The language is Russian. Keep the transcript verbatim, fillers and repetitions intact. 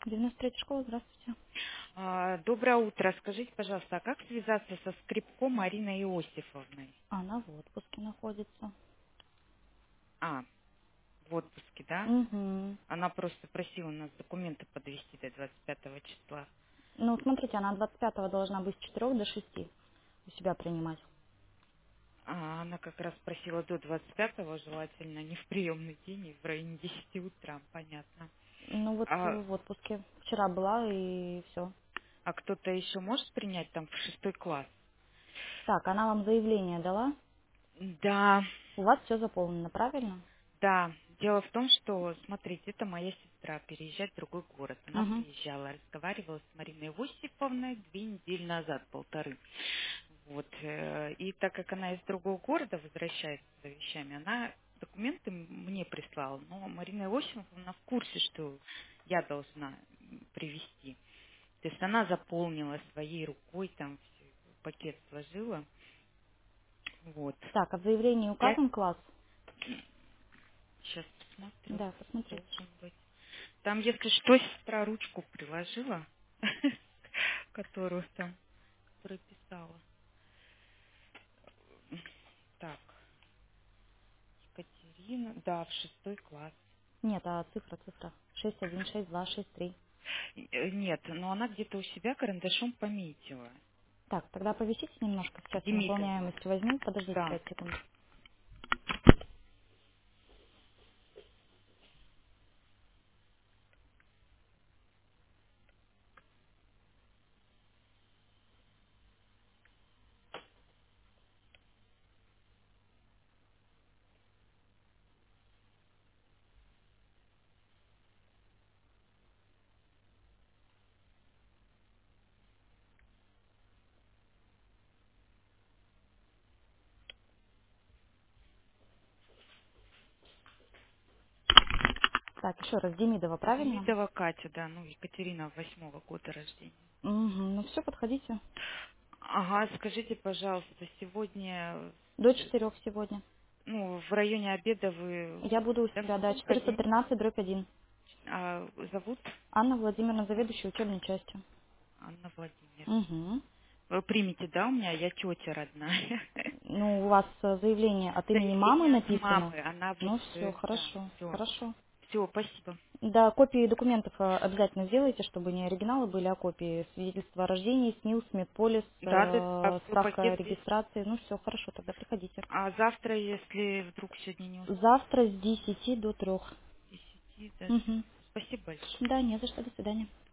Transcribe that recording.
девяносто третья школа, здравствуйте. А, Доброе утро. Скажите, пожалуйста, а как связаться со скрипко Мариной Иосифовной? Она в отпуске находится. А, в отпуске, да? Угу. Она просто просила нас документы подвести до двадцать пятого числа. Ну, смотрите, она двадцать пятого должна быть с четырёх до шести у себя принимать. А она как раз просила до двадцать пятого, желательно не в приемный день, и в районе десяти утра, понятно. Ну, вот э, А, в отпуске. Вчера была и все. а кто-то еще может принять там в шестой класс? Так, она вам заявление дала. Да, У вас все заполнено, правильно? да. Дело в том, что, смотрите, это моя сестра переезжает в другой город. Она Угу. приезжала, разговаривала с Мариной Иосифовной две недели назад, полторы. Вот. э, И так как она из другого города возвращается за вещами, она документы м- мне прислала. Но Марина Иосифовна в курсе, что я должна м, привезти. То есть она заполнила своей рукой, там всё, пакет сложила. Вот. Так, а в заявлении Я указан класс? сейчас посмотрю. Да, посмотрите. Должен быть. Там, если что, сестра ручку приложила, которую там прописала. Так, Екатерина, да, в шестой класс. Нет, а цифра, цифра. шесть один шесть два шесть три. Э, Нет, но она где-то у себя карандашом пометила. Так, тогда повисите немножко. Сейчас я Демидовна. наполняемость возьму. Подождите Да. пять секунд. Так, еще раз, Демидова, правильно? Демидова Катя, да, ну, Екатерина восьмого года рождения. Угу, ну все, подходите. Ага, скажите, пожалуйста, сегодня, До э, четырех сегодня. ну, в районе обеда вы Я буду у да, себя, да, четыреста один, тринадцать дробь один. а, зовут Анна Владимировна, заведующая учебной частью. Анна Владимировна. Угу. Вы примете, да, у меня, я тетя родная. Ну, у вас э, заявление от имени мамы Заявление от написано. мамы, она вот, Ну, все, э, да, хорошо, все, хорошо. все, спасибо. Да, копии документов э, обязательно сделайте, чтобы не оригиналы были, а копии. Свидетельства о рождении, СНИЛС, Медполис, Да, да, да, э, все, справка пакет весь. регистрации. Ну, все, хорошо, тогда приходите. А завтра, если вдруг сегодня не Завтра с десяти до трех. успеете, до Угу. трех. Спасибо большое. Да, не за что, до свидания.